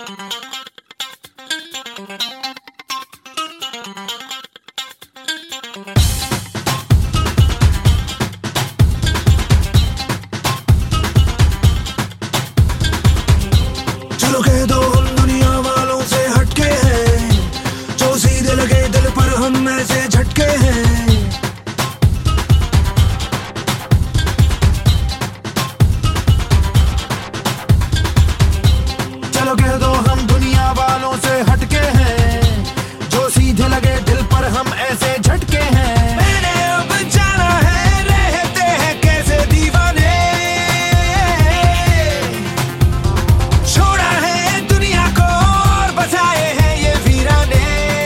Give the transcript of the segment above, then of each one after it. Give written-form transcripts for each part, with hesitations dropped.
चलो कह दो हम दुनिया वालों से हटके हैं, जो सीधे लगे दिल पर हम ऐसे झटके हैं। चलो कह दो हम दुनिया वालों से हटके हैं, जो सीधे लगे दिल पर हम ऐसे झटके हैं। मैंने अब जाना है रहते हैं कैसे दीवाने, छोड़ा है दुनिया को और बसाए हैं ये वीराने।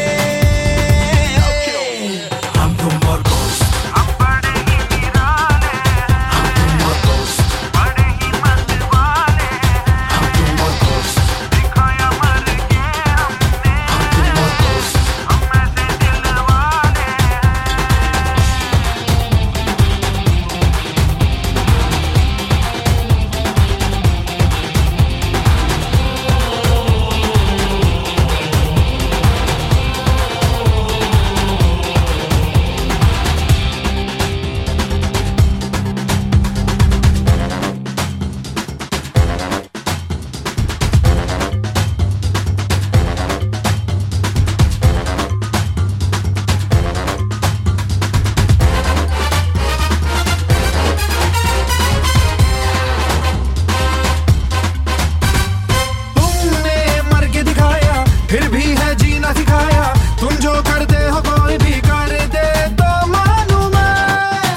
हम तुम और दोस्त, हम बड़े ही वीराने, हम तुम और दोस्त, बड़े ही मतवाले, हम तुम और दोस्त, दिखाया मर के हमने, हम तुम और दोस्त। हम ऐसे दिल वाले। तुमने मर के दिखाया फिर भी है जीना सिखाया, तुम जो करते हो कोई भी कर दे तो मालूम है।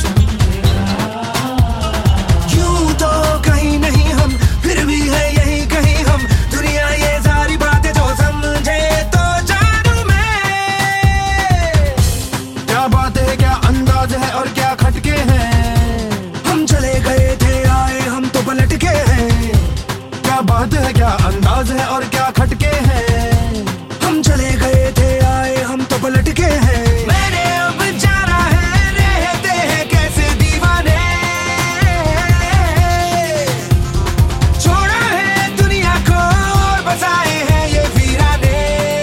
यूं तो कहीं नहीं हम, फिर भी है यही कहीं हम, दुनिया ये सारी बातें जो समझे तो जानू मैं। क्या बात है, क्या अंदाज है और क्या खटके हैं, हम चले गए थे आए हम तो पलट के हैं। क्या बात है, क्या अंदाज है और क्या खटके हैं, हम चले गए थे आए हम तो पलट के हैं। मैंने अब जाना है रहते हैं कैसे दीवाने, छोड़ा है दुनिया को और बसाए हैं ये वीराने।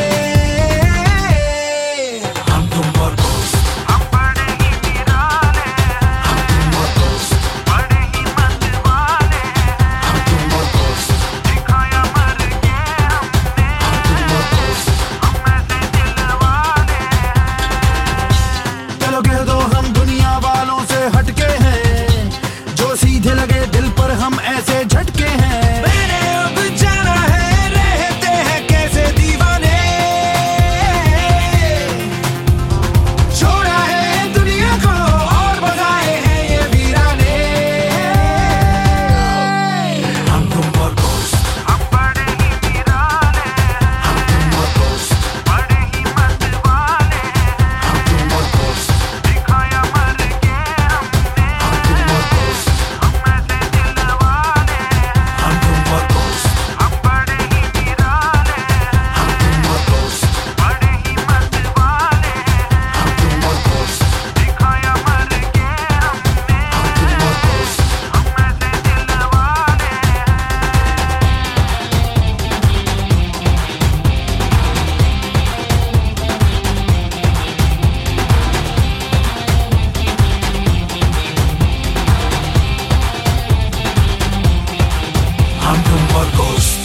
हम तुम और दोस्त, हम बड़े ही वीराने, हम तुम और दोस्त, बड़े ही मतवाले, हम तुम और दोस्त, दिखाया मर के हमने, हम तुम और दोस्त। हम ऐसे दिल वाले। चलो कह दो हम दुनिया वालों से हटके हैं, जो सीधे लगे दिल पर हम ऐसे झटके हैं। मैंने अब जाना है रहते हैं कैसे दीवाने, छोड़ा है दुनिया को और बसाए हैं ये वीराने। हम तुम और दोस्त, हम बड़े ही वीराने, हम तुम और दोस्त, बड़े ही मतवाले, हम तुम और दोस्त, दिखाया मर के हमने, हम तुम और दोस्त, हम ऐसे दिल वाले। हम तुम और दोस्त, हम बड़े ही वीराने, हम तुम और दोस्त, बड़े ही मतवाले, हम तुम और दोस्त, दिखाया मर के हमने, हम तुम और दोस्त। हम ऐसे दिल वाले। हम तुम और दोस्त।